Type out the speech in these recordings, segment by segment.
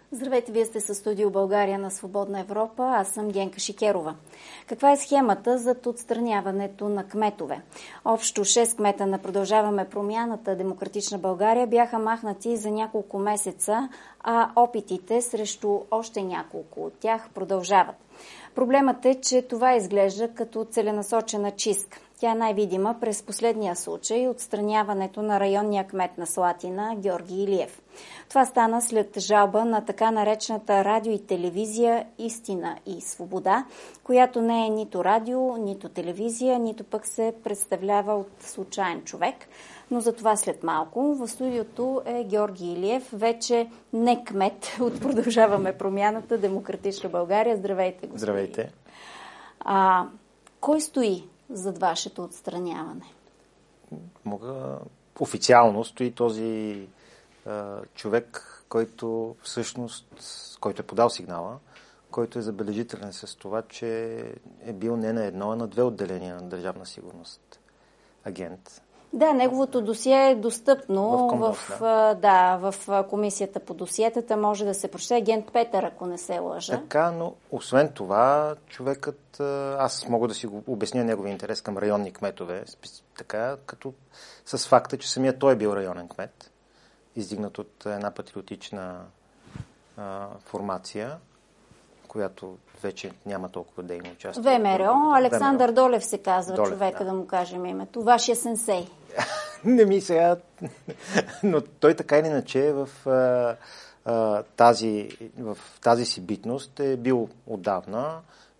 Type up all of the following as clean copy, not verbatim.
Здравейте, вие сте със студио България на Свободна Европа. Аз съм Генка Шикерова. Каква е схемата за отстраняването на кметове? Общо 6 кмета на Продължаваме промяната Демократична България бяха махнати за няколко месеца, а опитите срещу още няколко от тях продължават. Проблемът е, че това изглежда като целенасочена чистка. Тя е най-видима през последния случай отстраняването на районния кмет на Слатина Георги Илиев. Това стана след жалба на така наречената радио и телевизия Истина и свобода, която не е нито радио, нито телевизия, нито пък се представлява от случайен човек. Но за това след малко. В студиото е Георги Илиев, вече не кмет от Продължаваме промяната Демократична България. Здравейте, господин. Здравейте. Кой стои зад вашето отстраняване? Официално стои този човек, който всъщност, който е подал сигнала, който е забележителен с това, че е бил не на едно, а на 2 отделения на Държавна сигурност. Агент. Да, неговото досие е достъпно в комисията по досиетата. Може да се прочете. Агент Петър, ако не се лъжа. Така, но освен това, човекът, аз мога да си го обясня неговия интерес към районни кметове, така, като с факта, че самият той е бил районен кмет, издигнат от една патриотична формация, която вече няма толкова дейно участие. ВМРО, Александър Долев се казва човека, да му кажем името. Вашия сенсей. Не ми сега, но той така или иначе в тази си битност е бил отдавна,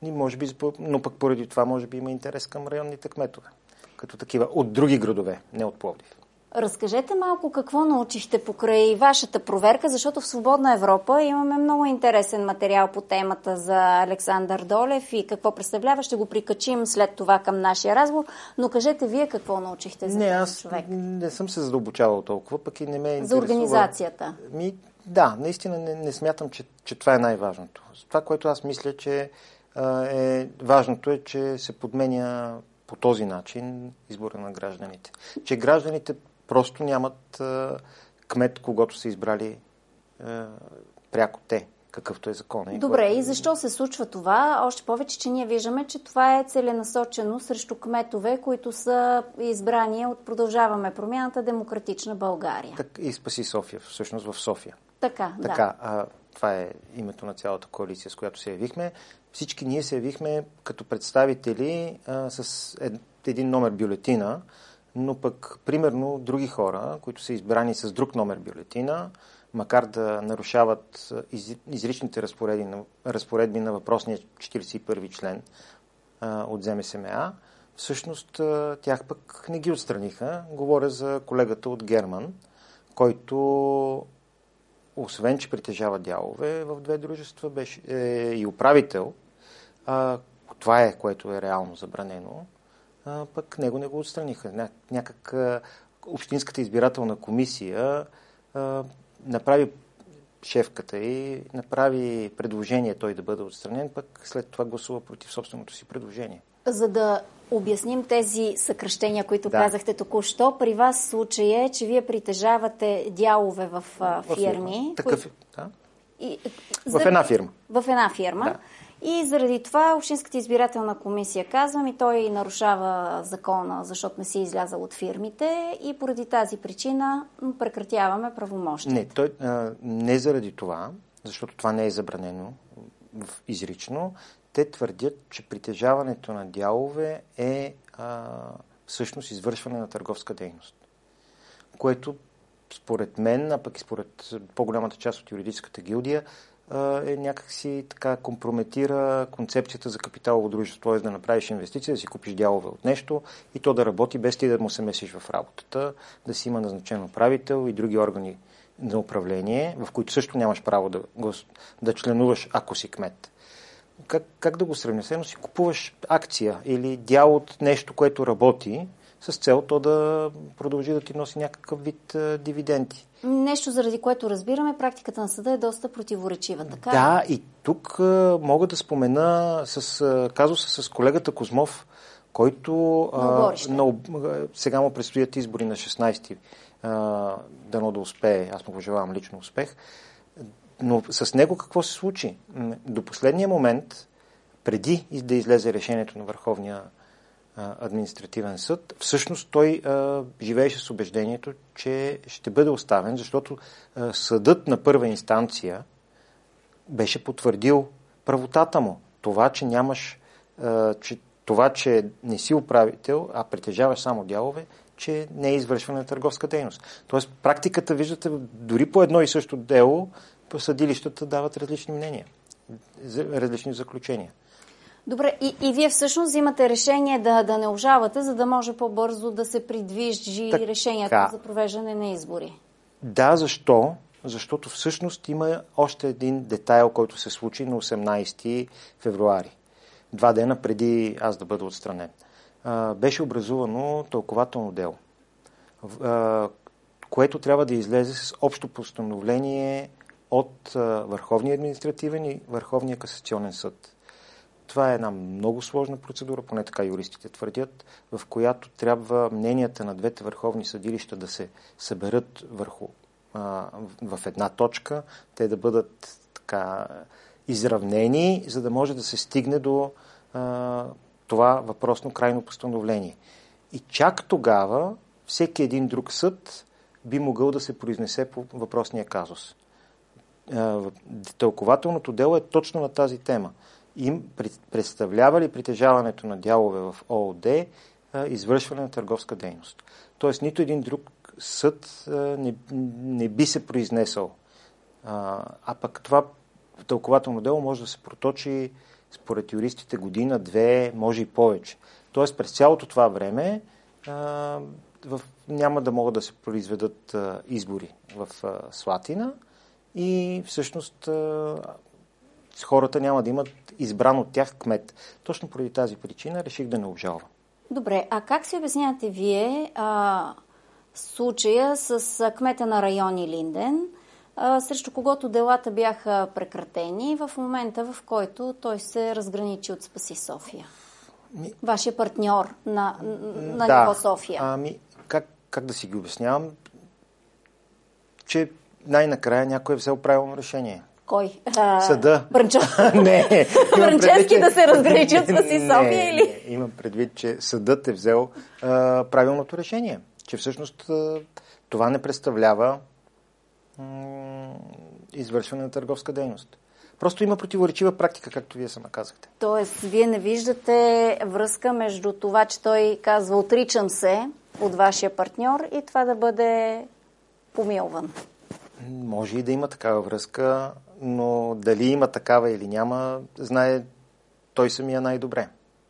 но пък поради това може би има интерес към районните кметове, като такива, от други градове, не от Пловдив. Разкажете малко какво научихте покрай вашата проверка, защото в Свободна Европа имаме много интересен материал по темата за Александър Долев и какво представлява. Ще го прикачим след това към нашия разговор, но кажете вие какво научихте за този човек. Не съм се задълбочавал толкова, пък и не ме интересува. За организацията. Да, наистина не смятам, че това е най-важното. Това, което аз мисля, че важното е, че се подменя по този начин избора на гражданите. Че гражданите просто нямат кмет, когато са избрали пряко те, какъвто е закон. Добре, и защо се случва това? Още повече, че ние виждаме, че това е целенасочено срещу кметове, които са избрани от Продължаваме промяната Демократична България. И Спаси София, всъщност в София. Така. Това е името на цялата коалиция, с която се явихме. Всички ние се явихме като представители с един номер бюлетина, но пък, примерно, други хора, които са избрани с друг номер бюлетина, макар да нарушават изричните разпоредби на въпросния 41-ви член от ЗМСМА, всъщност тях пък не ги отстраниха. Говоря за колегата от Герман, който, освен че притежава дялове в 2 дружества, беше и управител. Това е, което е реално забранено. Пък него не го отстраниха. Някак Общинската избирателна комисия направи шефката и направи предложение той да бъде отстранен, пък след това гласува против собственото си предложение. За да обясним тези съкращения, които казахте току-що, при вас случай е, че вие притежавате дялове в фирми. В една фирма. В една фирма. Да. И заради това Общинската избирателна комисия, казвам, и той нарушава закона, защото не си излязал от фирмите и поради тази причина прекратяваме правомощите. Не заради това, защото това не е забранено изрично. Те твърдят, че притежаването на дялове е всъщност извършване на търговска дейност, което според мен, а пък и според по-голямата част от юридическата гилдия, някакси така компрометира концепцията за капиталово дружество, т.е. да направиш инвестиция, да си купиш дялове от нещо и то да работи без ти да му се месиш в работата, да си има назначен управител и други органи на управление, в които също нямаш право да членуваш, ако си кмет. Как да го сравня? Едно си купуваш акция или дял от нещо, което работи, с цел то да продължи да ти носи някакъв вид дивиденти. Нещо, заради което разбираме, практиката на съда е доста противоречива. Така? Да, и тук мога да спомена казуса с колегата Козмов, който сега му предстоят избори на 16-ти, дано да успее, аз му пожелавам лично успех. Но с него какво се случи? До последния момент, преди да излезе решението на Върховния административен съд, всъщност той живееше с убеждението, че ще бъде оставен, защото съдът на първа инстанция беше потвърдил правотата му. Това, че нямаш, че не си управител, а притежаваш само дялове, че не е извършване на търговска дейност. Тоест, практиката, виждате, дори по едно и също дело, съдилищата дават различни мнения, различни заключения. Добре, и вие всъщност взимате решение да не обжалвате, за да може по-бързо да се придвижи решението за провеждане на избори. Да, защо? Защото всъщност има още един детайл, който се случи на 18 февруари. 2 дена преди аз да бъда отстранен. Беше образувано тълкователно дело, което трябва да излезе с общо постановление от Върховния административен и Върховния касационен съд. Това е една много сложна процедура, поне така юристите твърдят, в която трябва мненията на двете върховни съдилища да се съберат в една точка, те да бъдат така изравнени, за да може да се стигне до това въпросно крайно постановление. И чак тогава всеки един друг съд би могъл да се произнесе по въпросния казус. Тълкователното дело е точно на тази тема. Им представлява ли притежаването на дялове в ООД извършване на търговска дейност. Тоест, нито един друг съд не би се произнесъл. А пък това тълкователно дело може да се проточи според юристите година, 2, може и повече. Тоест, през цялото това време няма да могат да се произведат избори в Слатина и всъщност хората няма да имат избран от тях кмет. Точно поради тази причина реших да не обжалвам. Добре, а как си обяснявате вие случая с кмета на район Илинден, срещу когото делата бяха прекратени в момента, в който той се разграничи от Спаси София? Вашия партньор на ниво София. Как да си ги обяснявам? Че най-накрая някой е взел правилно решение. Кой? Съда. Не. Бранчевски да се разграничи от Спаси София или? Не, имам предвид, че съдът е взел правилното решение. Че всъщност това не представлява извършване на търговска дейност. Просто има противоречива практика, както вие сама казахте. Тоест, вие не виждате връзка между това, че той казва отричам се от вашия партньор и това да бъде помилван? Може и да има такава връзка, но дали има такава или няма, знае той самия най-добре.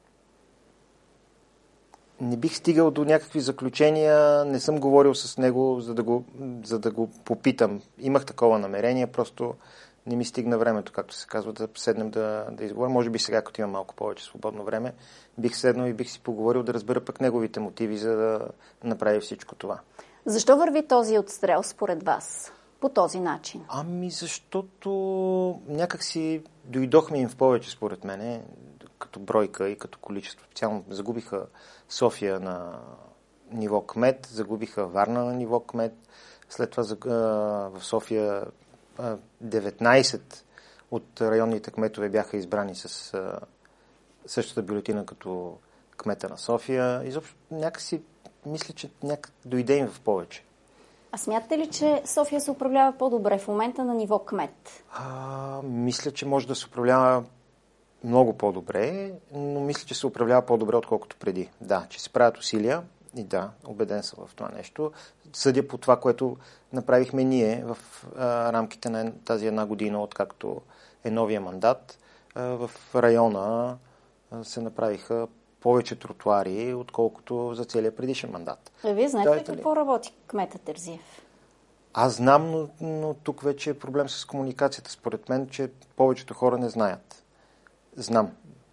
Не бих стигал до някакви заключения, не съм говорил с него, за да го попитам. Имах такова намерение, просто не ми стигна времето, както се казва, да седнем да изговорим. Може би сега, като имам малко повече свободно време, бих седнал и бих си поговорил да разбера пък неговите мотиви, за да направи всичко това. Защо върви този отстрел според вас по този начин? Защото някак си дойдохме им в повече, според мене, като бройка и като количество. Специално загубиха София на ниво кмет, загубиха Варна на ниво кмет, след това в София 19 от районните кметове бяха избрани с същата бюлетина като кмета на София. Изобщо някакси мисля, че дойде им в повече. А смятате ли, че София се управлява по-добре в момента на ниво кмет? Мисля, че може да се управлява много по-добре, но мисля, че се управлява по-добре, отколкото преди. Да, че се правят усилия и да, убеден съм в това нещо. Съдя по това, което направихме ние в рамките на тази една година, откакто е новия мандат. В района се направиха повече тротуари, отколкото за целия предишен мандат. Вие знаете ли какво работи кмета Терзиев? Аз знам, но тук вече е проблем с комуникацията. Според мен, че повечето хора не знаят. Знам.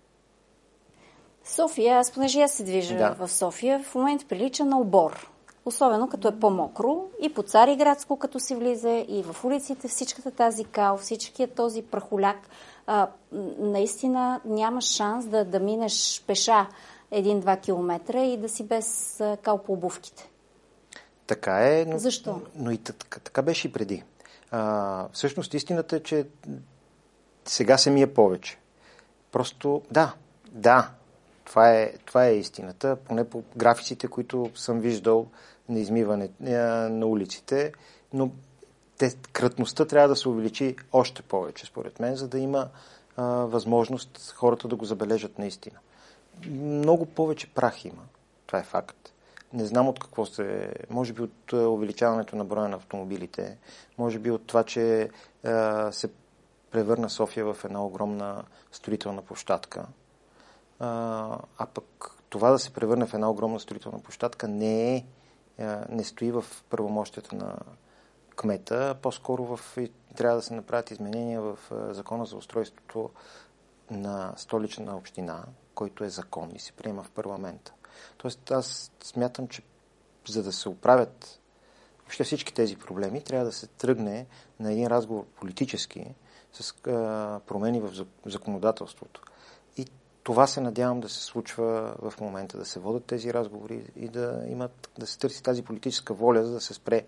София, понеже аз се движа в София, в момента прилича на обор. Особено като е по-мокро и по Цариградско, като се влиза и в улиците, всичката тази кал, всичкият този прахоляк. Наистина няма шанс да минеш пеша 1-2 километра и да си без кал по обувките. Така е. Защо? Но и така беше и преди. Всъщност истината е, че сега се ми е повече. Просто да, това е истината, поне по графиците, които съм виждал на измиване на улиците, но кратността трябва да се увеличи още повече, според мен, за да има възможност хората да го забележат наистина. Много повече прах има. Това е факт. Не знам от какво може би от увеличаването на броя на автомобилите, може би от това, че се превърна София в една огромна строителна площадка. А пък това да се превърне в една огромна строителна площадка не стои в правомощията на кмета, по-скоро трябва да се направят изменения в Закона за устройството на Столична община, който е закон и се приема в парламента. Тоест аз смятам, че за да се оправят въобще всички тези проблеми, трябва да се тръгне на един разговор политически с промени в законодателството. И това се надявам да се случва в момента, да се водят тези разговори и да се търси тази политическа воля, за да се спре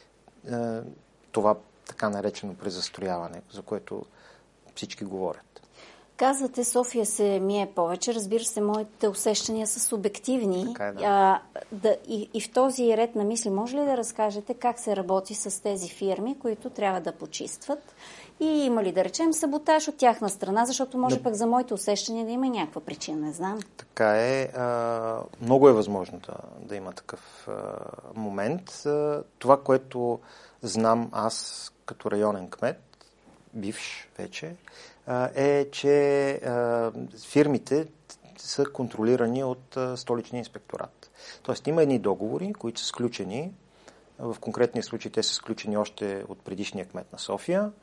това така наречено презастрояване, за което всички говорят. Казвате, София се мие повече. Разбира се, моите усещания са субективни. Така е, да. И в този ред на мисли, може ли да разкажете как се работи с тези фирми, които трябва да почистват? И има ли, да речем, саботаж от тяхна страна, защото може пък за моите усещания да има някаква причина, не знам. Така е. Много е възможно да има такъв момент. Това, което знам аз като районен кмет, бивш вече, е, че фирмите са контролирани от Столичния инспекторат. Тоест има едни договори, които са сключени, в конкретния случай те са сключени още от предишния кмет на София,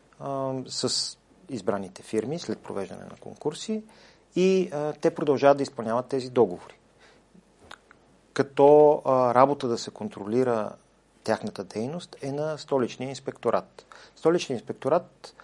с избраните фирми след провеждане на конкурси и те продължават да изпълняват тези договори. Като работа да се контролира тяхната дейност е на Столичния инспекторат. Столичния инспекторат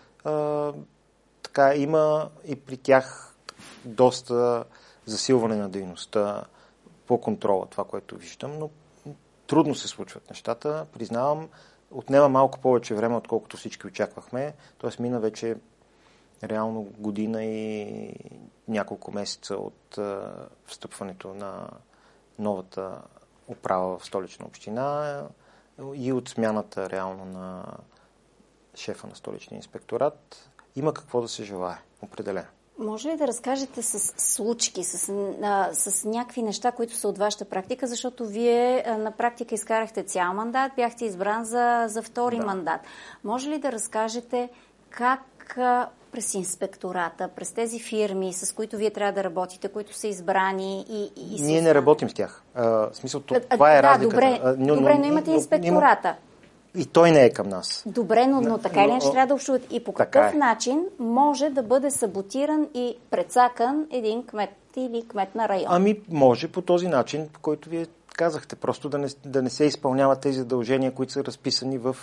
има и при тях доста засилване на дейността по контрола, това, което виждам, но трудно се случват нещата. Признавам, отнема малко повече време, отколкото всички очаквахме. Т.е. мина вече реално година и няколко месеца от встъпването на новата управа в Столична община и от смяната реално на шефа на Столичния инспекторат. Има какво да се желае, определено. Може ли да разкажете с случки, с някакви неща, които са от вашата практика, защото вие на практика изкарахте цял мандат, бяхте избран за втори мандат. Може ли да разкажете как през инспектората, през тези фирми, с които вие трябва да работите, които са избрани и Ние не работим с тях. В смисъл, това е разликата. Добре, но имате инспектората. И той не е към нас. Добре, но така или иначе трябва да общуват. И по какъв начин може да бъде саботиран и прецакан един кмет или кмет на район? Може по този начин, по който вие казахте. Просто да не се изпълняват тези задължения, които са разписани в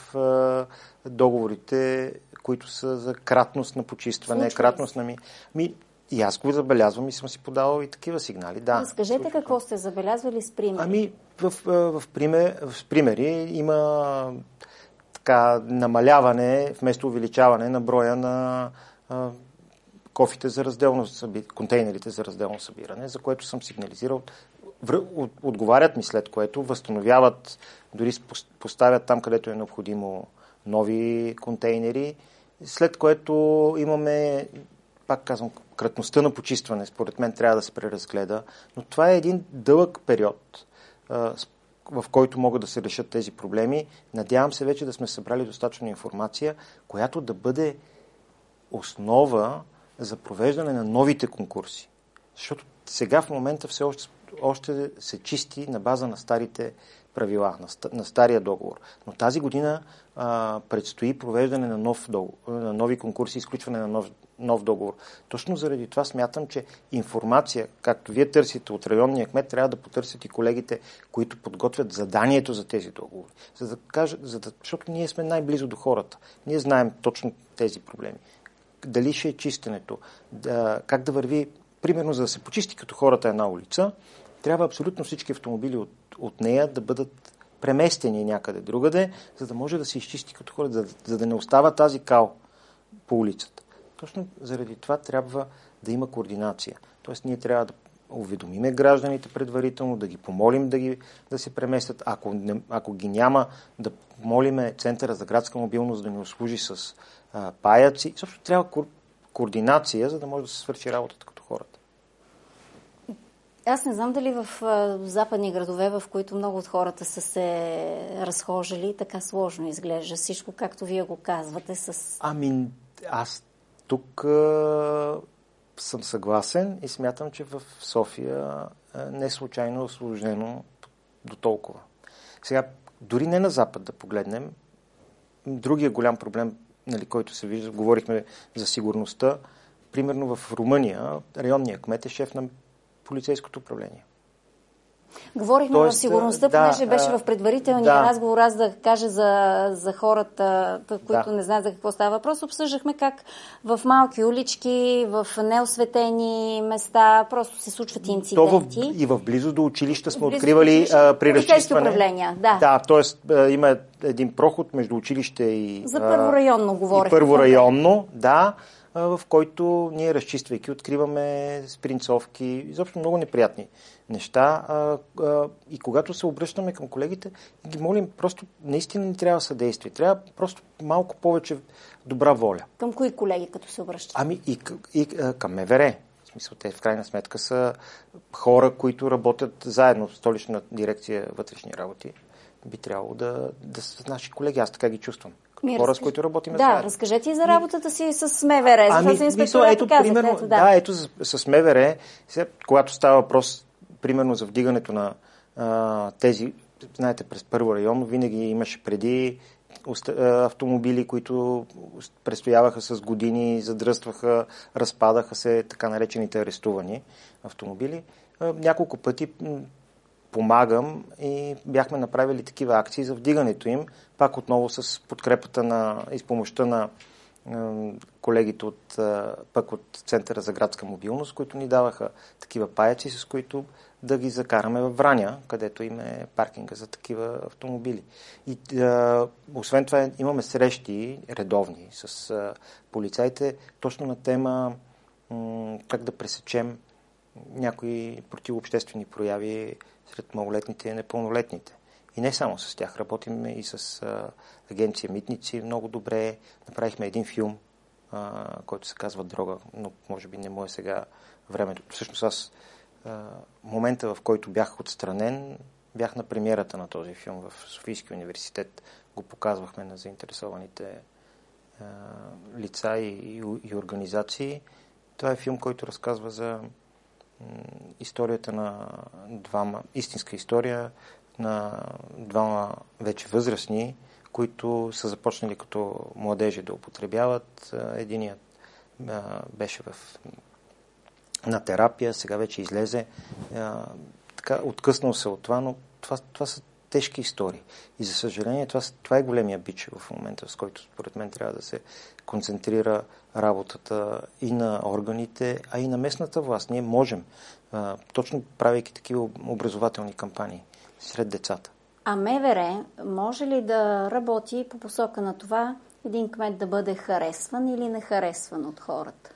договорите, които са за кратност на почистване, кратност на и аз го забелязвам и съм си подавал и такива сигнали. Да. Разкажете какво сте забелязвали с примери. В примери има намаляване вместо увеличаване на броя на кофите за разделно контейнерите за разделно събиране, за което съм сигнализирал. Отговарят ми, след което възстановяват, дори поставят там, където е необходимо, нови контейнери, след което имаме, пак казвам, кратността на почистване, според мен трябва да се преразгледа, но това е един дълъг период, в който могат да се решат тези проблеми. Надявам се вече да сме събрали достатъчно информация, която да бъде основа за провеждане на новите конкурси. Защото сега в момента все още се чисти на база на старите правила, на стария договор. Но тази година предстои провеждане на нови конкурси, изключване на нов договор. Точно заради това смятам, че информация, както вие търсите от районния кмет, трябва да потърсят и колегите, които подготвят заданието за тези договори. Защото ние сме най-близо до хората. Ние знаем точно тези проблеми. Дали ще е чистенето, как да върви, примерно за да се почисти като хората една улица, трябва абсолютно всички автомобили от нея да бъдат преместени някъде другаде, за да може да се изчисти като хора, за да не остава тази кал по улицата. Точно заради това трябва да има координация. Тоест ние трябва да уведомиме гражданите предварително, да ги помолим да се преместят. Ако ги няма, да молиме Центъра за градска мобилност да ни услужи с паяци. Също трябва координация, за да може да се свърши работата като хората. Аз не знам дали в западни градове, в които много от хората са се разхожали, така сложно изглежда всичко, както вие го казвате. Аз тук съм съгласен и смятам, че в София не случайно е осложнено до толкова. Сега, дори не на Запад да погледнем, другия голям проблем, който се вижда, говорихме за сигурността, примерно в Румъния районният кмет е шеф на полицейското управление. Говорихме в сигурността, понеже беше в предварителния разговор, аз да кажа за хората, които не знаят за какво става въпрос. Обсъждахме как в малки улички, в неосветени места просто се случват инциденти. И в близо до училища сме откривали при разчистване. Управления, т.е. има един проход между училище и... За първорайонно говорихме. Първорайонно, в който ние, разчиствайки, откриваме спринцовки, изобщо много неприятни неща. И когато се обръщаме към колегите, ги молим, просто наистина ни трябва съдействие. Трябва просто малко повече добра воля. Към кои колеги, като се обръщат? И към МВР. В смисъл, те в крайна сметка са хора, които работят заедно в Столична дирекция вътрешни работи. Би трябвало да са наши колеги. Аз така ги чувствам. Хора, с които работим заедно. Разкажете и за работата си с МВР. Защото инспектората казах. Ето с МВР, когато става въпрос, примерно за вдигането на тези, знаете, през първо район, винаги имаше преди автомобили, които престояваха с години, задръстваха, разпадаха се, така наречените арестувани автомобили. Няколко пъти помагам и бяхме направили такива акции за вдигането им, пак отново с подкрепата и с помощта на колегите от Центъра за градска мобилност, които ни даваха такива паяци, с които да ги закараме във Враня, където им е паркинга за такива автомобили. И освен това имаме срещи редовни с полицаите, точно на тема как да пресечем някои противообществени прояви сред малолетните и непълнолетните. И не само с тях. Работим и с агенция Митници много добре. Направихме един филм, който се казва Дрога, но може би не му е сега времето. Всъщност аз момента, в който бях отстранен, бях на премиерата на този филм в Софийския университет. Го показвахме на заинтересованите лица и организации. Това е филм, който разказва за историята на истинска история на двама вече възрастни, които са започнали като младежи да употребяват. Единият беше на терапия, сега вече излезе. Така, откъснал се от това, но това са тежки истории. И за съжаление, това е големия бич в момента, с който според мен трябва да се концентрира работата и на органите, а и на местната власт. Ние можем, точно правейки такива образователни кампании сред децата. А МВР може ли да работи по посока на това един кмет да бъде харесван или не харесван от хората?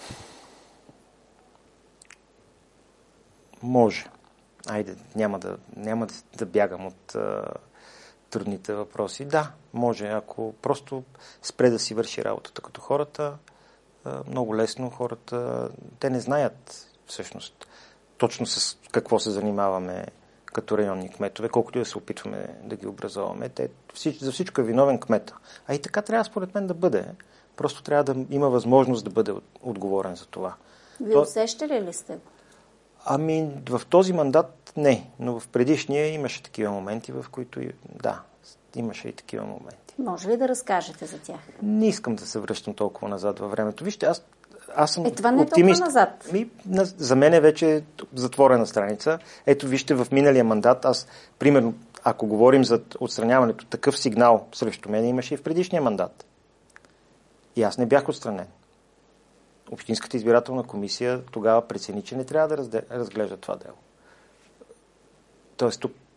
Може. Айде, няма да бягам от трудните въпроси. Да, може. Ако просто спре да си върши работата като хората, много лесно хората, те не знаят всъщност точно с какво се занимаваме като районни кметове, колкото и да се опитваме да ги образоваме. За всичко е виновен кмета. А и така трябва според мен да бъде. Просто трябва да има възможност да бъде отговорен за това. Вие усещали ли сте го? В този мандат не, но в предишния имаше такива моменти, в които имаше и такива моменти. Може ли да разкажете за тях? Не искам да се връщам толкова назад във времето. Вижте, аз съм това не оптимист. Толкова назад. За мен е вече затворена страница. Ето, вижте, в миналия мандат примерно, ако говорим за отстраняването, такъв сигнал срещу мен имаше и в предишния мандат. И аз не бях отстранен. Общинската избирателна комисия тогава прецени, че не трябва да разглежда това дело. Тоест тук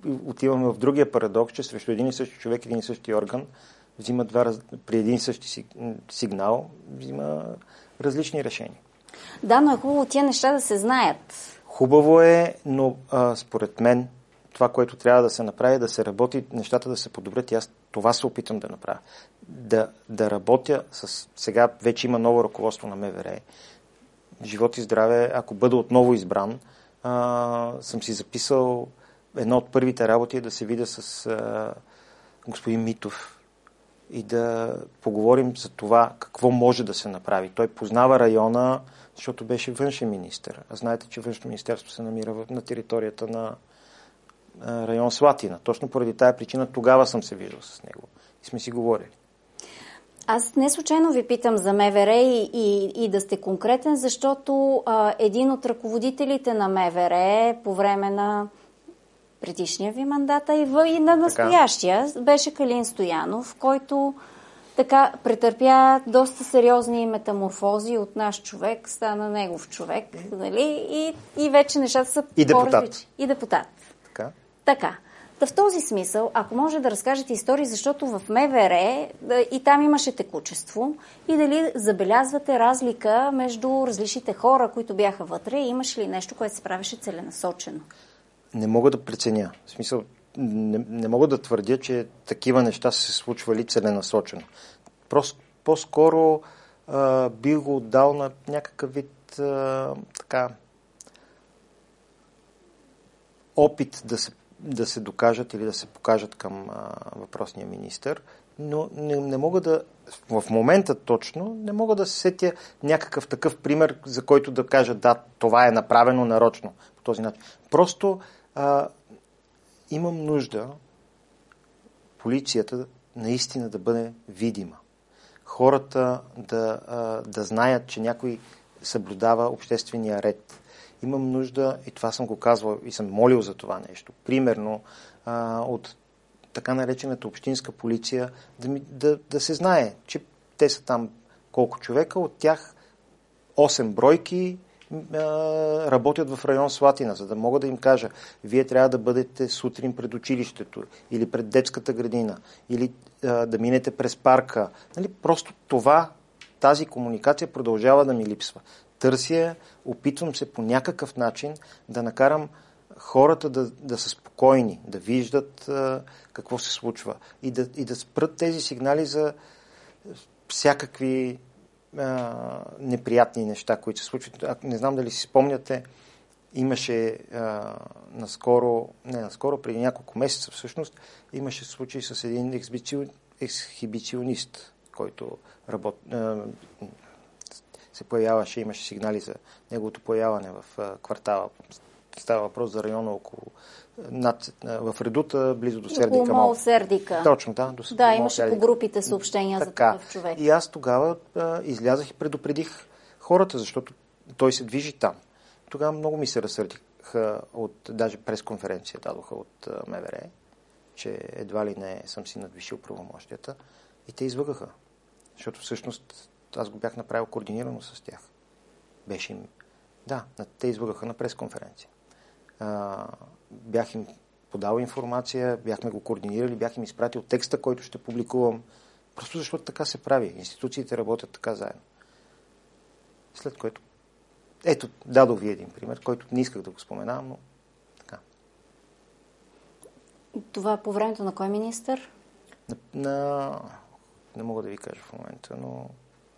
отиваме в другия парадокс, че срещу един и същи човек, един и същи орган взима при един и същи сигнал, взима различни решения. Да, но е хубаво тия неща да се знаят. Хубаво е, но според мен това, което трябва да се направи, да се работи, нещата да се подобрят и аз това се опитам да направя. Да работя сега вече има ново ръководство на МВР. Живот и здраве, ако бъда отново избран, съм си записал една от първите работи да се видя с господин Митов и да поговорим за това какво може да се направи. Той познава района, защото беше външен министър. А знаете, че външно министерство се намира на територията на район Слатина. Точно поради тая причина тогава съм се виждал с него и сме си говорили. Аз не случайно ви питам за МВР и да сте конкретен, защото един от ръководителите на МВР по време на предишния ви мандата и на настоящия беше Калин Стоянов, който така претърпя доста сериозни метаморфози от наш човек, стана негов човек, нали? И вече нещата са по-различни. И депутат. Така. В този смисъл, ако може да разкажете истории, защото в МВР и там имаше текучество, и дали забелязвате разлика между различните хора, които бяха вътре, и имаше ли нещо, което се правеше целенасочено? Не мога да преценя. В смисъл, не мога да твърдя, че такива неща са се случвали целенасочено. Просто по-скоро бих го отдал на някакъв вид опит да се докажат или да се покажат към въпросния министър, но не мога да, в момента точно, не мога да се сетя някакъв такъв пример, за който да кажа, да, това е направено нарочно по този начин. Просто имам нужда полицията наистина да бъде видима. Хората да знаят, че някой съблюдава обществения ред. Имам нужда, и това съм го казвал и съм молил за това нещо, примерно от така наречената общинска полиция, да се знае, че те са там колко човека, от тях 8 бройки работят в район Слатина, за да мога да им кажа, вие трябва да бъдете сутрин пред училището или пред детската градина, или да минете през парка. Нали? Просто тази комуникация продължава да ми липсва. Търся, опитвам се по някакъв начин да накарам хората да са спокойни, да виждат какво се случва и да спрат тези сигнали за всякакви неприятни неща, които се случват. Не знам дали си спомняте, имаше преди няколко месеца всъщност, имаше случай с един ексхибиционист, който се появяваше, имаше сигнали за неговото появяване в квартала. Става въпрос за района около в Редута, близо до Сердика. Около мол Сердика. Точно, да. Да, имаше по групите съобщения за такъв човек. И аз тогава излязах и предупредих хората, защото той се движи там. Тогава много ми се разсърдиха даже пресконференция дадоха от МВР, че едва ли не съм си надвишил правомощията и те излъгаха. Защото всъщност аз го бях направил координирано с тях. Беше им... Да, те излъгаха на пресконференция. Бях им подал информация, бяхме го координирали, бях им изпратил текста, който ще публикувам. Просто защото така се прави. Институциите работят така заедно. След което... Ето, дадох ви един пример, който не исках да го споменавам, но така. Това по времето на кой министър? Не мога да ви кажа в момента, но...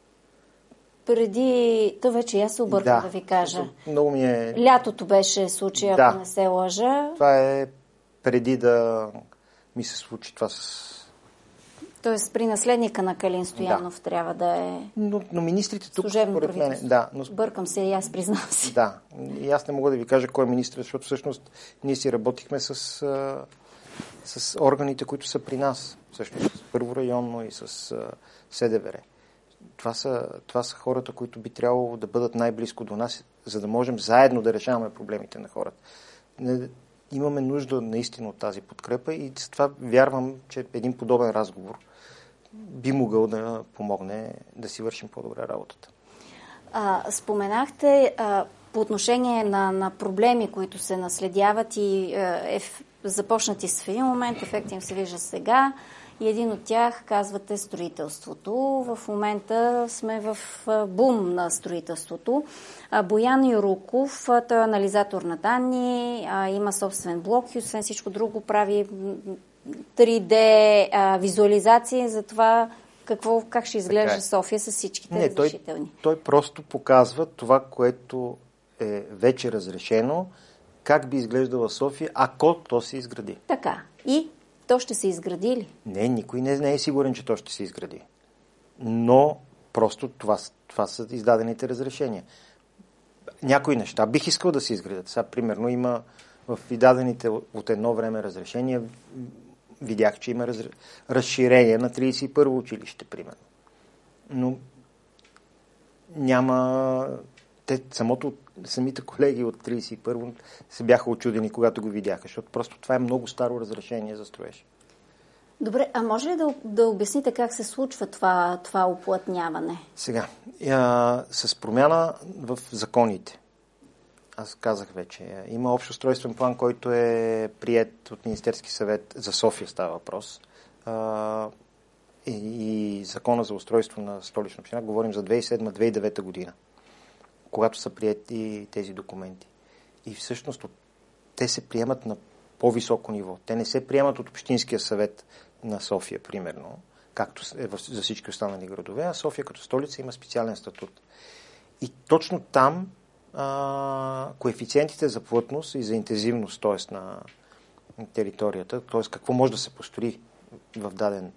То вече аз се объркам да ви кажа. Много ми е... Лятото беше случай, ако не се лъжа. Това е преди да ми се случи това с... Тоест при наследника на Калин Стоянов трябва да е... Но министрите тук, според мен... Бъркам се и аз, признавам си. Да, и аз не мога да ви кажа кой е министр, защото всъщност ние си работихме с органите, които са при нас. Всъщност с Първорайонно и с СДВР. Това са хората, които би трябвало да бъдат най-близко до нас, за да можем заедно да решаваме проблемите на хората. Имаме нужда наистина от тази подкрепа и с това вярвам, че един подобен разговор би могъл да помогне да си вършим по-добре работата. Споменахте по отношение на проблеми, които се наследяват и започнати с в един момент, ефект им се вижда сега. И един от тях, казвате, строителството. В момента сме в бум на строителството. Боян Юруков, той е анализатор на данни, има собствен блог и освен всичко друго прави 3D визуализации за това как ще изглежда София с всичките разрешителни. Той просто показва това, което е вече разрешено, как би изглеждала София, ако то се изгради. Така. И то ще се изгради ли? Не, никой не е сигурен, че то ще се изгради. Но просто това са издадените разрешения. Някои неща бих искал да се изградят. Сега, примерно, има в издадените от едно време разрешения, видях, че има разширение на 31-во училище, примерно. Но няма... Самите колеги от 31-во се бяха очудени, когато го видяха, защото просто това е много старо разрешение за строеж. Добре, а може ли да обясните как се случва това уплътняване? Сега, с промяна в законите. Аз казах вече, има общ устройствен план, който е приет от Министерски съвет, за София става въпрос, и закона за устройство на Столична община, говорим за 2007-2009 година, когато са приети тези документи. И всъщност те се приемат на по-високо ниво. Те не се приемат от Общинския съвет на София, примерно, както е за всички останали градове, а София като столица има специален статут. И точно там коефициентите за плътност и за интензивност, т.е. на територията, т.е. какво може да се построи в даден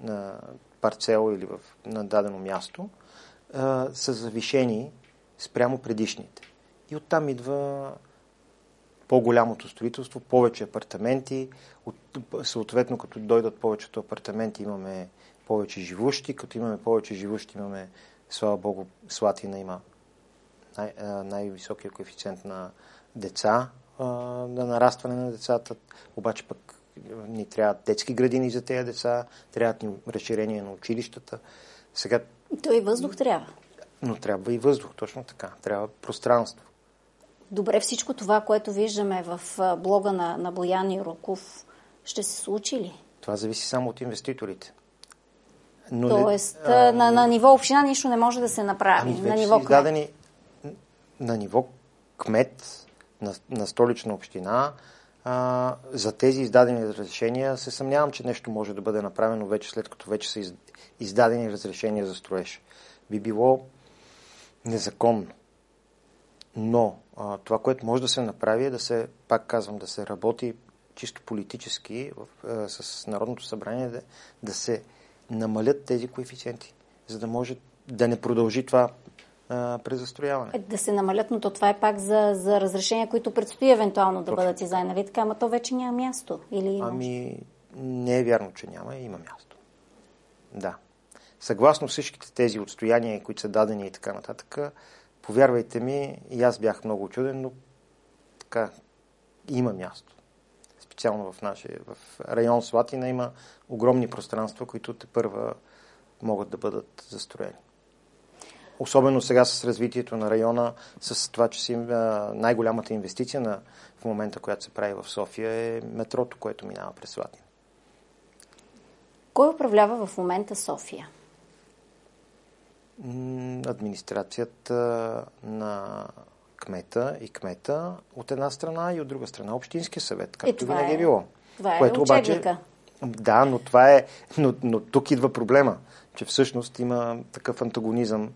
парцел или на дадено място, са завишени спрямо предишните. И оттам идва по-голямото строителство, повече апартаменти, съответно като дойдат повечето апартаменти имаме повече живущи, като имаме повече живущи имаме, слава Богу, Слатина има най-високия коефициент на деца, на нарастване на децата, обаче пък ни трябват детски градини за тези деца, трябват ни разширение на училищата. Сега... То и въздух трябва. Но трябва и въздух, точно така. Трябва пространство. Добре, всичко това, което виждаме в блога на Боян Юруков, ще се случи ли? Това зависи само от инвеститорите. Тоест, на ниво община нищо не може да се направи. На ниво кмет. На ниво кмет на Столична община, за тези издадени разрешения се съмнявам, че нещо може да бъде направено вече, след като вече са издадени разрешения за строеж. Би било незаконно. Но това, което може да се направи, е пак казвам, да се работи чисто политически с Народното събрание, да се намалят тези коефициенти, за да може да не продължи това презастрояване. Да се намалят, но това е пак за разрешения, които предстои евентуално да бъдат издадени, нали така, ама то вече няма място. Или не е вярно, че няма, има място. Да. Съгласно всичките тези отстояния, които са дадени и така нататък, повярвайте ми, и аз бях много учуден, но така има място. Специално в район Слатина има огромни пространства, които тепърва могат да бъдат застроени. Особено сега с развитието на района, с това, че най-голямата инвестиция в момента, която се прави в София, е метрото, което минава през Слатина. Кой управлява в момента София? Администрацията на кмета от една страна и от друга страна Общинския съвет, както винаги е било. Това е учебника. Да, но това е. Но тук идва проблема, че всъщност има такъв антагонизъм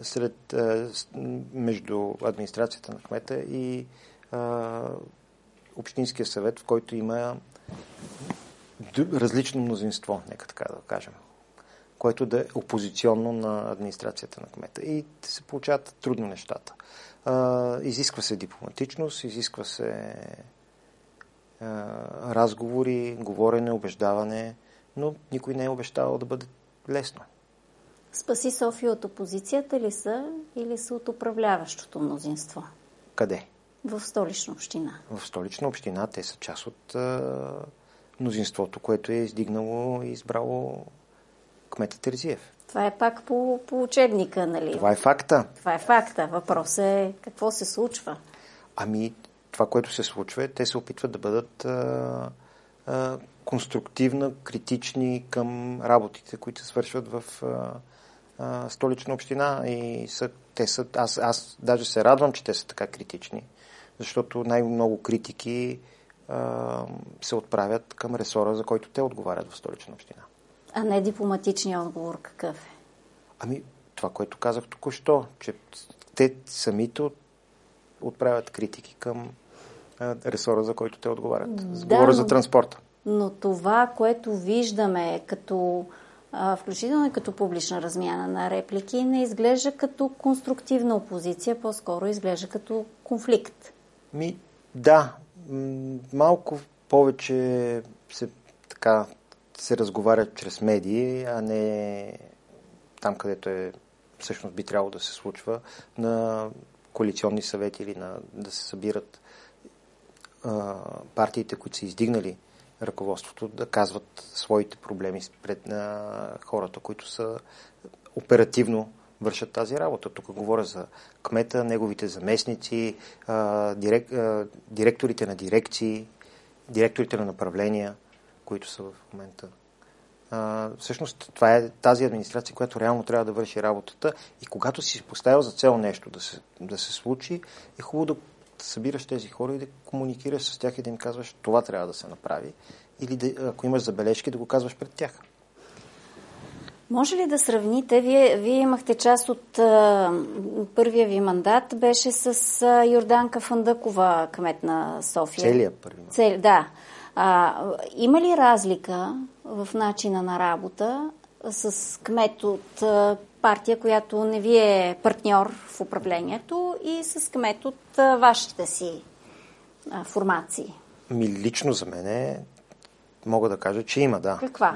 между администрацията на кмета и Общинския съвет, в който има различно мнозинство, нека така да кажем, което да е опозиционно на администрацията на кмета. И се получават трудно нещата. Изисква се дипломатичност, изисква се разговори, говорене, убеждаване, но никой не е обещавал да бъде лесно. Спаси София от опозицията ли са или са от управляващото мнозинство? Къде? В Столична община. В Столична община те са част от мнозинството, което е издигнало и избрало кмета Терзиев. Това е пак по учебника, нали? Това е факта. Това е факта. Въпросът е какво се случва. това, което се случва, те се опитват да бъдат конструктивно критични към работите, които се свършват в Столична община. И аз даже се радвам, че те са така критични, защото най-много критики се отправят към ресора, за който те отговарят в Столична община. А не дипломатичният отговор какъв е? Това, което казах току-що, че те самите отправят критики към ресора, за който те отговарят. Говоря за транспорта. Но това, което виждаме включително и като публична размяна на реплики, не изглежда като конструктивна опозиция, по-скоро изглежда като конфликт. Да, малко повече се разговарят чрез медии, а не там, където всъщност би трябвало да се случва, на коалиционни съвети или да се събират партиите, които са издигнали ръководството, да казват своите проблеми пред хората, които са оперативно вършат тази работа. Тук говоря за кмета, неговите заместници, директорите на дирекции, директорите на направления, които са в момента. Всъщност това е тази администрация, която реално трябва да върши работата, и когато си поставил за цел нещо да се случи, е хубаво да събираш тези хора и да комуникираш с тях и да им казваш, това трябва да се направи, или ако имаш забележки, да го казваш пред тях. Може ли да сравните? Вие имахте част от първия ви мандат, беше с Йорданка Фандъкова, кмет на София. Целият първи мандат. Да. Има ли разлика в начина на работа с кмет от партия, която не ви е партньор в управлението, и с кмет от вашите си формации? Лично за мен мога да кажа, че има, да. Каква?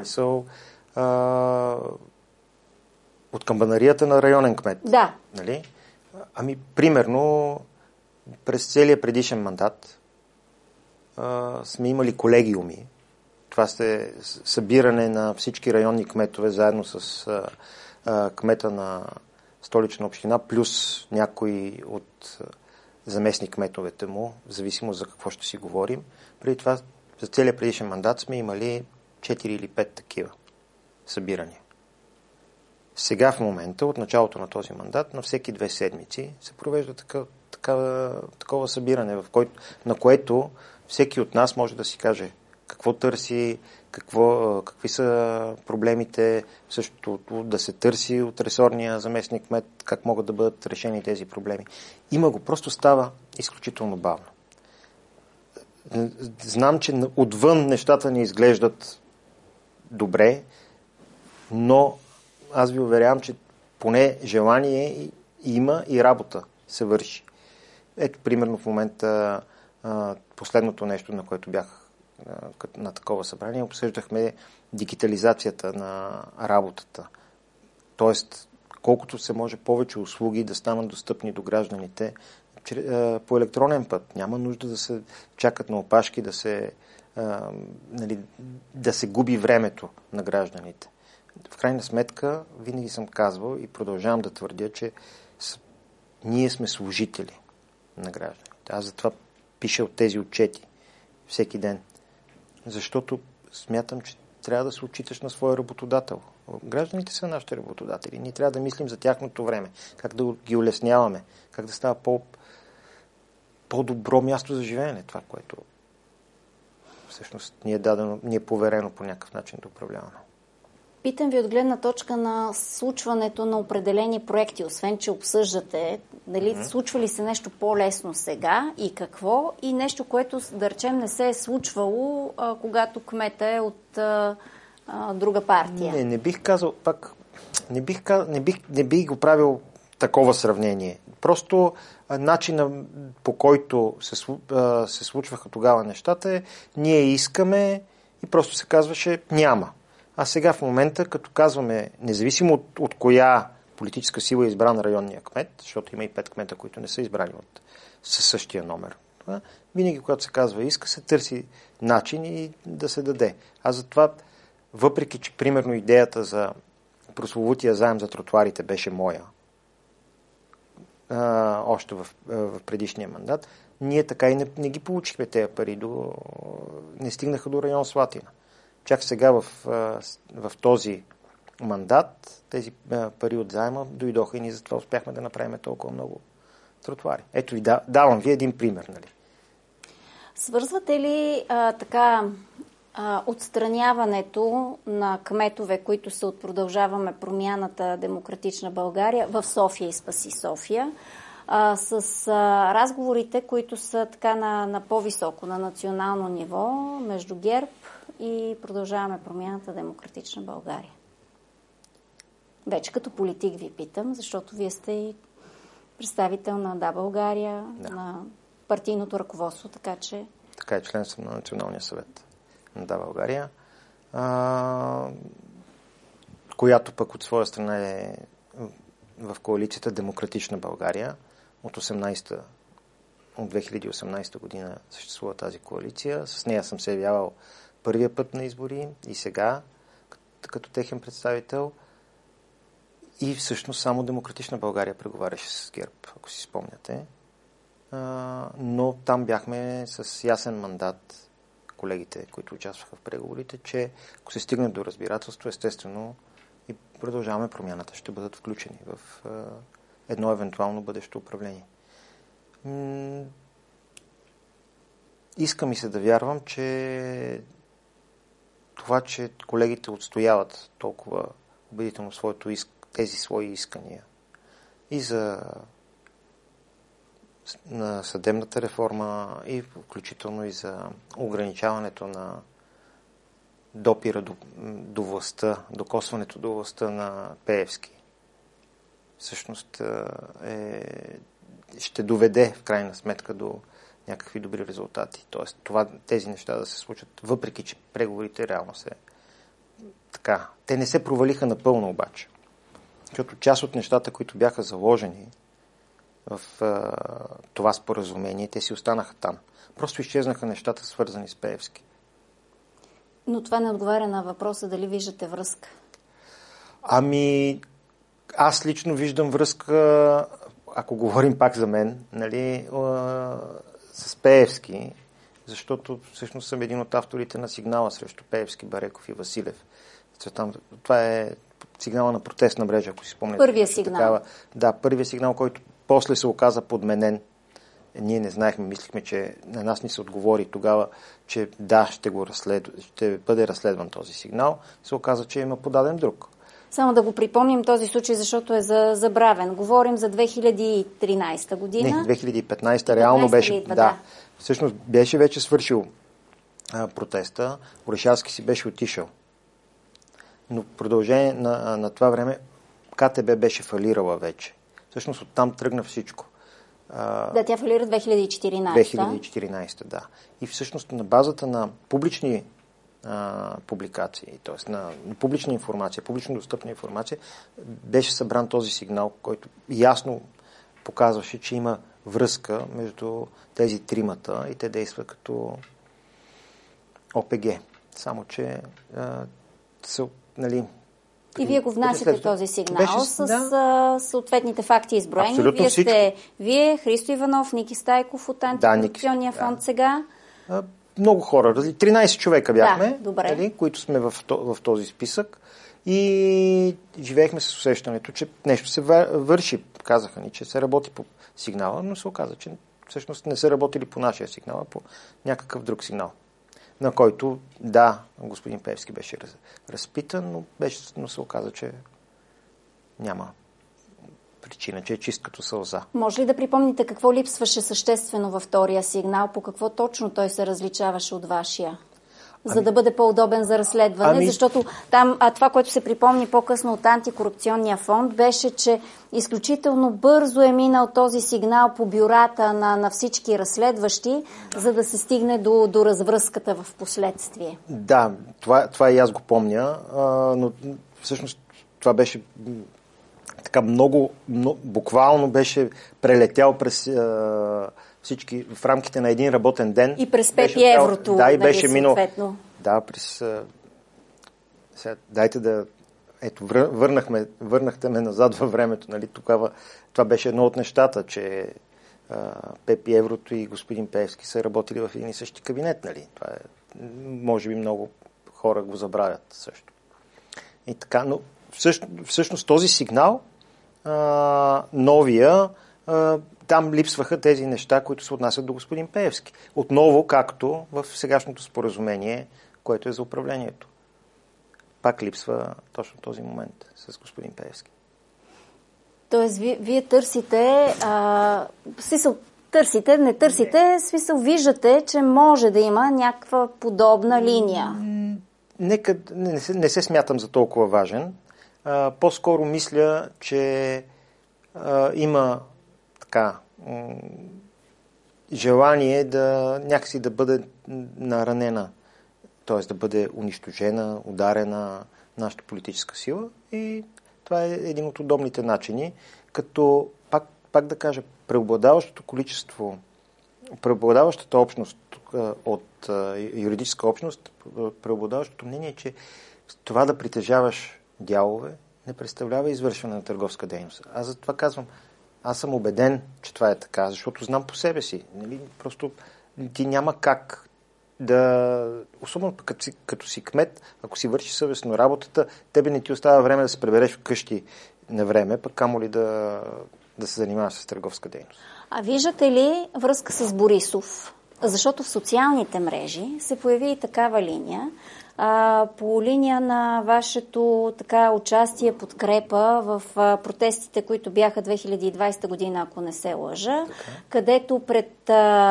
От камбанарията на районен кмет. Да. Нали? Примерно, през целия предишен мандат сме имали колегиуми. Това сте събиране на всички районни кметове, заедно с кмета на Столична община, плюс някои от заместник кметовете му, в зависимост за какво ще си говорим. Преди това, за целия предишен мандат сме имали 4 или 5 такива събирания. Сега в момента, от началото на този мандат, на всеки 2 седмици се провежда такова събиране, на което всеки от нас може да си каже какво търси, какви са проблемите, също да се търси от ресорния заместник кмет как могат да бъдат решени тези проблеми. Има го, просто става изключително бавно. Знам, че отвън нещата не изглеждат добре, но аз ви уверявам, че поне желание има и работа се върши. Ето, примерно в момента последното нещо, на което бях на такова събрание, обсъждахме дигитализацията на работата. Тоест, колкото се може повече услуги да станат достъпни до гражданите по електронен път. Няма нужда да се чакат на опашки, да се губи времето на гражданите. В крайна сметка, винаги съм казвал и продължавам да твърдя, че ние сме служители на гражданите. Аз затова пиша от тези отчети всеки ден. Защото смятам, че трябва да се отчиташ на своя работодател. Гражданите са нашите работодатели. Ние трябва да мислим за тяхното време, как да ги улесняваме, как да става по-добро място за живеене. Това, което всъщност ни е поверено по някакъв начин да управляваме. Питам ви от гледна точка на случването на определени проекти, освен че обсъждате, случва ли се нещо по-лесно сега и какво, и нещо, което, да речем, не се е случвало, когато кмета е от друга партия. Не бих казал пак, не бих го правил такова сравнение. Просто начинът, по който се случваха тогава нещата, ние искаме и просто се казваше няма. А сега в момента, като казваме, независимо от коя политическа сила е избран районния кмет, защото има и 5 кмета, които не са избрани със същия номер, винаги, когато се казва иска, се търси начин и да се даде. А затова, въпреки че примерно идеята за прословутия заем за тротуарите беше моя, още в предишния мандат. Ние така и не ги получихме тези пари, не стигнаха до район Слатина. Чак сега в този мандат тези пари от заема дойдоха и ние затова успяхме да направим толкова много тротуари. Ето ви давам ви един пример. Нали? Свързвате ли отстраняването на кметове, които са от Продължаваме промяната Демократична България в София и Спаси София, с разговорите, които са така на по-високо, на национално ниво, между ГЕРБ и Продължаваме промяната Демократична България? Вече като политик ви питам, защото вие сте и представител на Да, България, на партийното ръководство, така че... Така е, член съм на Националния съвет на Да, България, която пък от своя страна е в коалицията Демократична България. От 2018 година съществува тази коалиция. С нея съм се явявал първия път на избори и сега като техен представител. И всъщност само Демократична България преговаряше с ГЕРБ, ако си спомняте. Но там бяхме с ясен мандат, колегите, които участваха в преговорите, че ако се стигне до разбирателство, естествено и Продължаваме промяната ще бъдат включени в едно евентуално бъдещо управление. Иска ми се да вярвам, че това, че колегите отстояват толкова убедително тези свои искания и на съдебната реформа и включително и за ограничаването на допира до властта, докосването до властта на Пеевски. Всъщност ще доведе в крайна сметка до някакви добри резултати. Тоест тези неща да се случат, въпреки че преговорите реално така. Те не се провалиха напълно обаче. Защото част от нещата, които бяха заложени в това споразумение, те си останаха там. Просто изчезнаха нещата, свързани с Пеевски. Но това не отговаря на въпроса дали виждате връзка. Аз лично виждам връзка, ако говорим пак за мен, нали, с Пеевски, защото всъщност съм един от авторите на сигнала срещу Пеевски, Бареков и Василев. Това е сигнала на протестна мрежа, ако си спомняте. Първия сигнал. Първия сигнал, който после се оказа подменен. Ние не знаехме, мислихме, че на нас ни се отговори тогава, че ще бъде разследван този сигнал. Се оказа, че има подаден друг. Само да го припомним този случай, защото е забравен. Говорим за 2013 година. Не, 2015 реално беше. Да. Всъщност беше вече свършил протеста. Орешарски си беше отишъл. Но в продължение на това време КТБ беше фалирала вече. Всъщност оттам тръгна всичко. Тя фалира 2014. 2014, да. И всъщност на базата на публични публикации, т.е. на публична информация, публично достъпна информация, беше събран този сигнал, който ясно показваше, че има връзка между тези тримата и те действат като ОПГ. Само, че и вие го внасяте този сигнал с съответните факти изброени. Абсолютно Вие, Христо Иванов, Ники Стайков от Антикорупционния фонд сега. Много хора, 13 човека бяхме, които сме в този списък и живеехме с усещането, че нещо се върши. Казаха ни, че се работи по сигнала, но се оказа, че всъщност не са работили по нашия сигнал, а по някакъв друг сигнал, на който, господин Пеевски беше разпитан, но се оказа, че няма причина, че е чист като сълза. Може ли да припомните какво липсваше съществено във втория сигнал? По какво точно той се различаваше от вашия? За да бъде по-удобен за разследване, защото там това, което се припомни по-късно от Антикорупционния фонд, беше, че изключително бързо е минал този сигнал по бюрата на всички разследващи, за да се стигне до развръзката в последствие. Да, това и аз го помня, но всъщност това беше така много буквално беше прелетял през всички в рамките на един работен ден. И през 5 еврото. Да, и беше минал. Да, дайте да ето, върнахте ме назад във времето. Нали? Тогава това беше едно от нещата, че Пепи Еврото и господин Пеевски са работили в един и същи кабинет. Нали? Това е, може би много хора го забравят също. И така, но всъщност този сигнал, новия, там липсваха тези неща, които се отнасят до господин Пеевски. Отново, както в сегашното споразумение, което е за управлението. Пак липсва точно този момент с господин Пеевски. Тоест, вие търсите, не търсите, смисъл виждате, че може да има някаква подобна линия. Нека не се смятам за толкова важен. По-скоро мисля, че има така желание някакси да бъде наранена, т.е. да бъде унищожена, ударена нашата политическа сила, и това е един от удобните начини, като пак да кажа, преобладаващата общност от юридическа общност, преобладаващото мнение е, че това да притежаваш дялове не представлява извършване на търговска дейност. Аз за това казвам, аз съм убеден, че това е така, защото знам по себе си. Нали? Просто ти няма как да... Особено като си кмет, ако си вършиш съвестно работата, тебе не ти остава време да се пребереш вкъщи на време, пък камо ли да се занимаваш с търговска дейност. А виждате ли връзка с Борисов? Защото в социалните мрежи се появи и такава линия. По линия на вашето участие, подкрепа в протестите, които бяха 2020 година, ако не се лъжа, където пред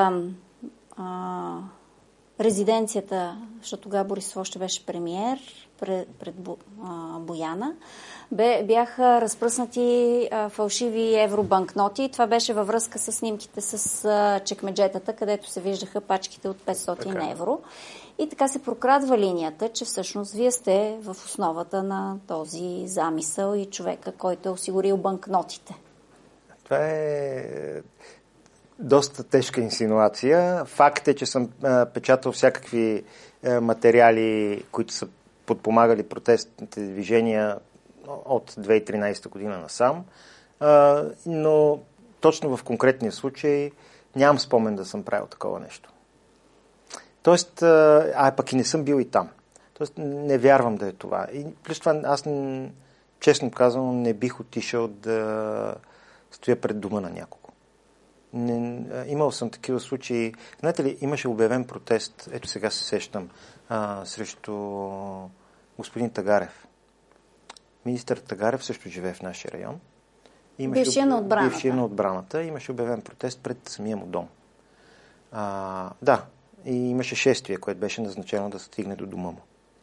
резиденцията, защото тогава Борисов още беше премиер, пред Бояна, бяха разпръснати фалшиви евробанкноти. Това беше във връзка с снимките с чекмеджетата, където се виждаха пачките от 500 евро. И така се прокрадва линията, че всъщност вие сте в основата на този замисъл и човека, който е осигурил банкнотите. Това е доста тежка инсинуация. Факт е, че съм печатал всякакви материали, които са подпомагали протестните движения от 2013 година насам. Но точно в конкретния случай нямам спомен да съм правил такова нещо. Тоест, пък и не съм бил и там. Тоест, не вярвам да е това. И плюс това, аз честно казвам, не бих отишъл да стоя пред дома на някого. Имал съм такива случаи. Знаете ли, имаше обявен протест, ето сега се сещам, срещу господин Тагарев. Министър Тагарев също живее в нашия район. Бившия на отбраната. Имаше обявен протест пред самия му дом. Да, и имаше шествие, което беше назначено да стигне до дома му.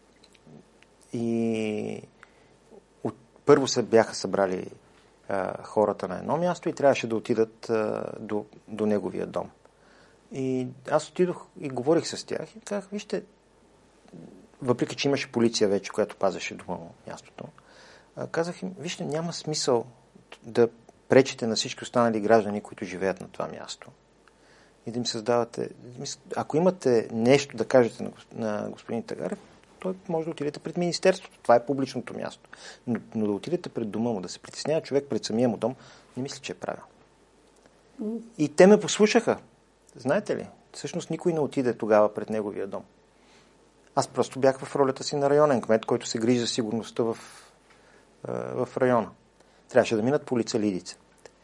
И първо се бяха събрали хората на едно място и трябваше да отидат до неговия дом. И аз отидох и говорих с тях и казах, вижте, въпреки че имаше полиция вече, която пазеше дома му мястото, казах им, вижте, няма смисъл да пречите на всички останали граждани, които живеят на това място. И да им създавате... Ако имате нещо да кажете на господин Тагарев, той може да отидете пред министерството. Това е публичното място. Но да отидете пред дома му, да се притеснява човек пред самия му дом, не мисля, че е правилно. И те ме послушаха. Знаете ли? Всъщност никой не отиде тогава пред неговия дом. Аз просто бях в ролята си на районен кмет, който се грижи за сигурността в района. Трябваше да минат по улица Лидица.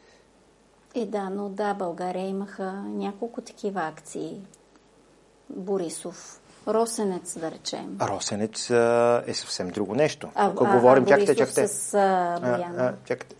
Но България имаха няколко такива акции. Борисов, Росенец, да речем. Росенец е съвсем друго нещо. Говорим, чакайте. С Бояна.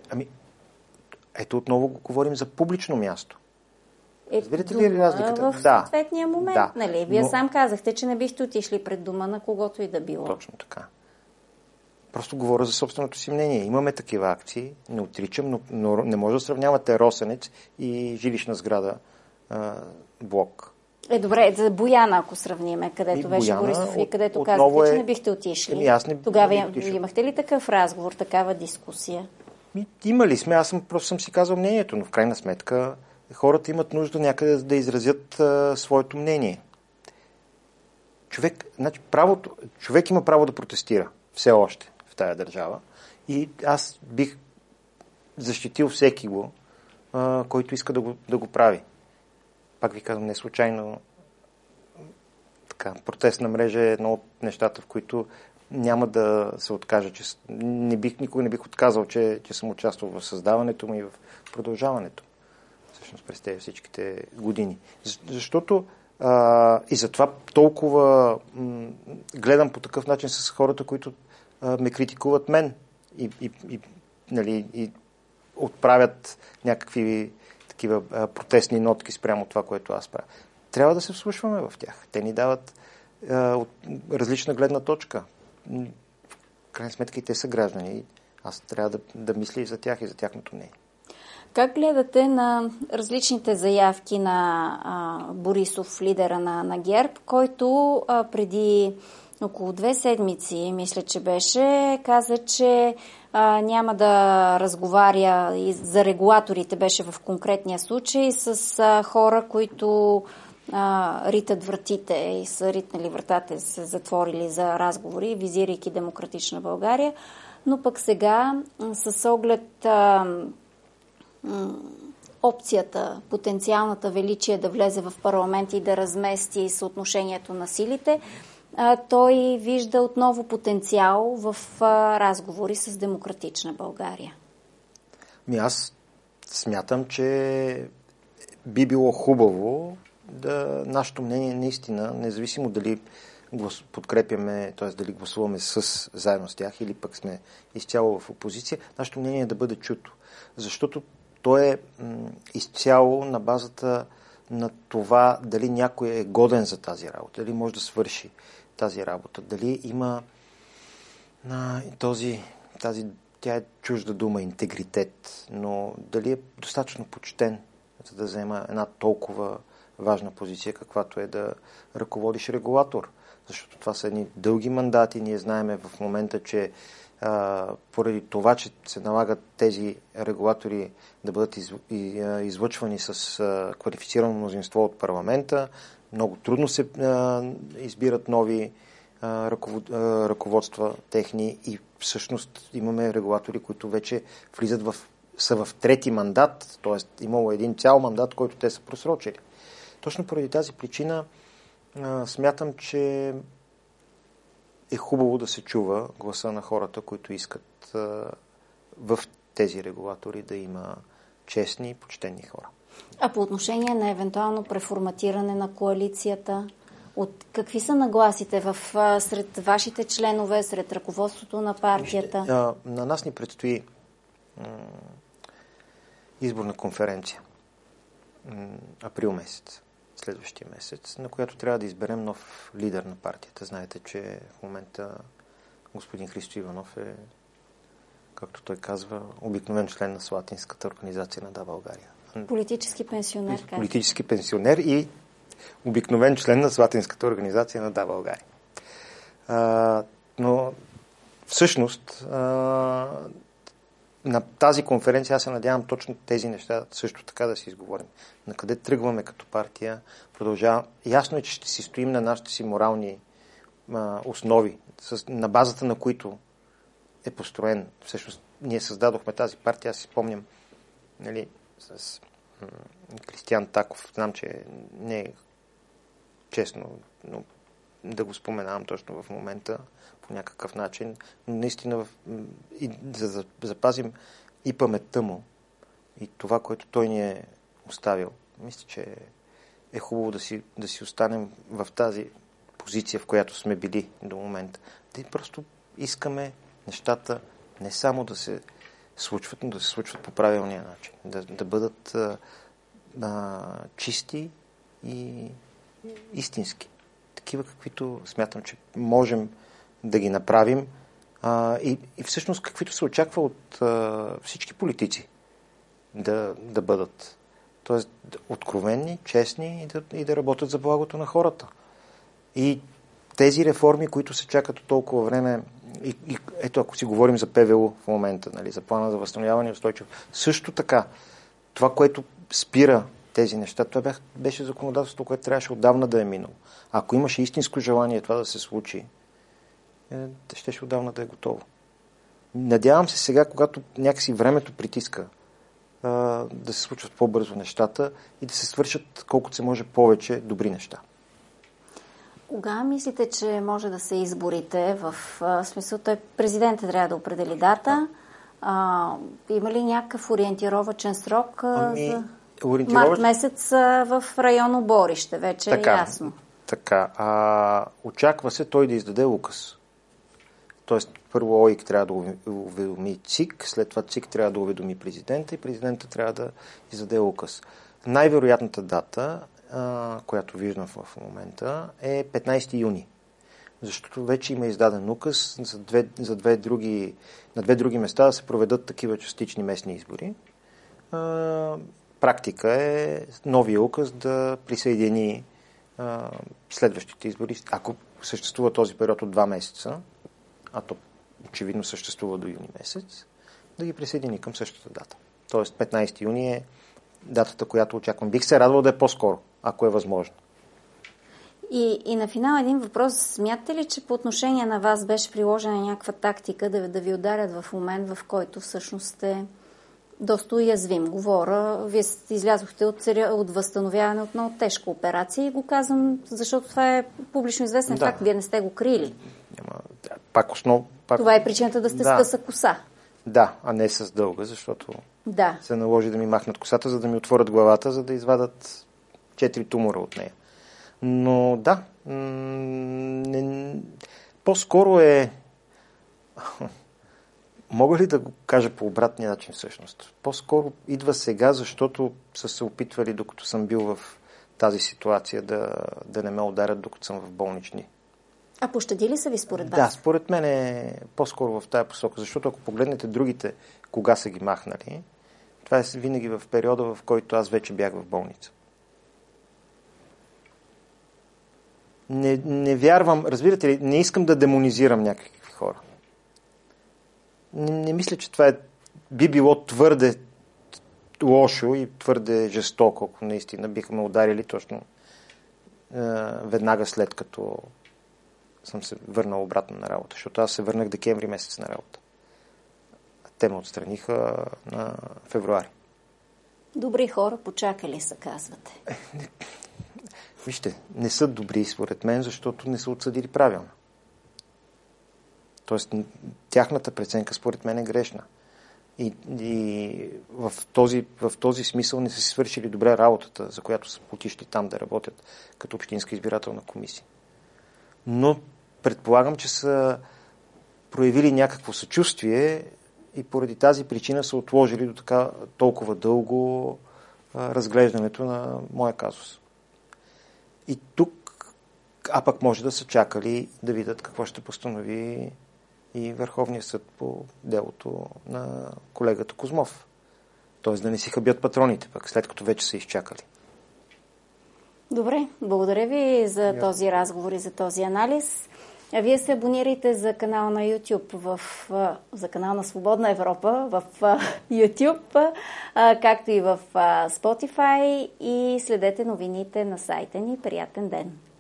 Ето отново говорим за публично място. Разбирате ли разликата? В съответния момент, да. Нали? Вие сам казахте, че не бихте отишли пред дома на когото и да било. Точно така. Просто говоря за собственото си мнение. Имаме такива акции, не отричам, но не може да сравнявате Росенец и жилищна сграда блок. Добре, за Бояна, ако сравниме, където беше Борисов и където казахте, че не бихте отишли. Тогава имахте ли такъв разговор, такава дискусия? Имали сме, просто съм си казал мнението, но в крайна сметка хората имат нужда някъде да изразят своето мнение. Човек има право да протестира все още в тая държава, И аз бих защитил всеки го, който иска да го прави. Пак ви казвам, не случайно протест на мрежа е едно от нещата, в които няма да се откажа, че никога не бих отказал, че съм участвал в създаването му и в продължаването. Всъщност през тези всичките години. Защото и затова толкова гледам по такъв начин с хората, които ме критикуват мен и отправят някакви такива протестни нотки спрямо това, което аз правя. Трябва да се вслушваме в тях. Те ни дават от различна гледна точка. В крайна сметка и те са граждани. Аз трябва да мисля и за тях, и за тяхното мнение. Как гледате на различните заявки на Борисов, лидера на ГЕРБ, който преди около 2 седмици, мисля, че беше, каза, че няма да разговаря и за регулаторите, беше в конкретния случай, с хора, които ритат вратите и са ритнали вратата, се затворили за разговори, визирайки Демократична България. Но пък сега, с оглед опцията, потенциалната величие да влезе в парламент и да размести съотношението на силите, той вижда отново потенциал в разговори с Демократична България. Аз смятам, че би било хубаво да нашето мнение наистина, независимо дали подкрепяме, т.е. дали гласуваме заедно с тях или пък сме изцяло в опозиция, нашето мнение е да бъде чуто. Защото то е изцяло на базата на това дали някой е годен за тази работа, дали може да свърши тази работа, дали има тя е чужда дума, интегритет, но дали е достатъчно почтен, за да взема една толкова важна позиция, каквато е да ръководиш регулатор. Защото това са едни дълги мандати. Ние знаеме в момента, че поради това, че се налагат тези регулатори да бъдат излъчвани с квалифицирано мнозинство от парламента, много трудно се избират нови ръководства техни и всъщност имаме регулатори, които вече са в трети мандат, т.е. имало един цял мандат, който те са просрочили. Точно поради тази причина смятам, че е хубаво да се чува гласа на хората, които искат в тези регулатори да има честни и почтени хора. А по отношение на евентуално преформатиране на коалицията, какви са нагласите сред вашите членове, сред ръководството на партията? На нас ни предстои изборна конференция април месец, следващия месец, на която трябва да изберем нов лидер на партията. Знаете, че в момента господин Христо Иванов е, както той казва, обикновен член на Слатинската организация на Да, България. Политически пенсионер. Политически пенсионер и обикновен член на Слатинската организация на Да, България. Но всъщност на тази конференция аз се надявам точно тези неща също така да си изговорим. На къде тръгваме като партия, продължава. Ясно е, че ще си стоим на нашите си морални основи, на базата на които е построен. Всъщност ние създадохме тази партия, аз си спомням, с Кристиян Таков. Знам, че не е честно, но да го споменавам точно в момента по някакъв начин. Но наистина, за да запазим и паметта му, и това, което той ни е оставил, мисля, че е хубаво да си останем в тази позиция, в която сме били до момента. Да просто искаме нещата не само да се случват, но да се случват по правилния начин. Да бъдат чисти и истински. Такива, каквито смятам, че можем да ги направим и всъщност каквито се очаква от всички политици да бъдат. Тоест откровенни, честни и да работят за благото на хората. И тези реформи, които се чакат от толкова време, и ето ако си говорим за ПВУ в момента, за плана за възстановяване и устойчиво, също така, това, което спира тези неща, това беше законодателство, което трябваше отдавна да е минало. Ако имаше истинско желание това да се случи, щеше отдавна да е готово. Надявам се сега, когато някакси времето притиска, да се случват по-бързо нещата и да се свършат колкото се може повече добри неща. Кога мислите, че може да се изборите? В смисъл, президентът трябва да определи дата. Има ли някакъв ориентировачен срок за март месец в район Оборище? Вече е ясно. Така. Очаква се той да издаде указ. Тоест, първо ОИК трябва да уведоми ЦИК, след това ЦИК трябва да уведоми президента и президента трябва да издаде указ. Най-вероятната дата, която виждам в момента, е 15 юни. Защото вече има издаден указ на две други места да се проведат такива частични местни избори. Практика е новия указ да присъедини следващите избори, ако съществува този период от 2 месеца, а то очевидно съществува до юни месец, да ги присъедини към същата дата. Тоест 15 юни е датата, която очаквам. Бих се радвал да е по-скоро, ако е възможно. И на финал един въпрос. Смятате ли, че по отношение на вас беше приложена някаква тактика да ви ударят в момент, в който всъщност сте доста уязвим? Вие излязохте от възстановяване от много тежка операция и го казвам, защото това е публично известен факт. Вие не сте го крили. Това е причината да сте с къса коса. Да, а не с дълга, защото се наложи да ми махнат косата, за да ми отворят главата, за да извадат 4 тумора от нея. Но да, по-скоро е... Мога ли да го кажа по обратния начин всъщност? По-скоро идва сега, защото са се опитвали, докато съм бил в тази ситуация, да не ме ударят, докато съм в болнични. А пощадили са ви според вас? Да, според мен е по-скоро в тая посока, защото ако погледнете другите, кога са ги махнали, това е винаги в периода, в който аз вече бях в болница. Не вярвам, разбирате ли, не искам да демонизирам някакви хора. Не мисля, че това би било твърде лошо и твърде жестоко, ако наистина биха ме ударили точно веднага след като съм се върнал обратно на работа, защото аз се върнах декември месец на работа. Те ме отстраниха на февруари. Добри хора почакали са, казвате. Вижте, не са добри според мен, защото не са отсъдили правилно. Тоест, тяхната преценка според мен е грешна. И в този смисъл не са си свършили добре работата, за която са отишли там да работят като общинска избирателна комисия. Но предполагам, че са проявили някакво съчувствие и поради тази причина са отложили до така толкова дълго разглеждането на моя казус. И тук, пък може да са чакали да видят какво ще постанови и Върховния съд по делото на колегата Козмов. Тоест да не си хабят патроните, пък след като вече са изчакали. Добре, благодаря ви за този разговор и за този анализ. А вие се абонирайте за канала на YouTube, за канал на Свободна Европа в YouTube, както и в Spotify и следете новините на сайта ни. Приятен ден!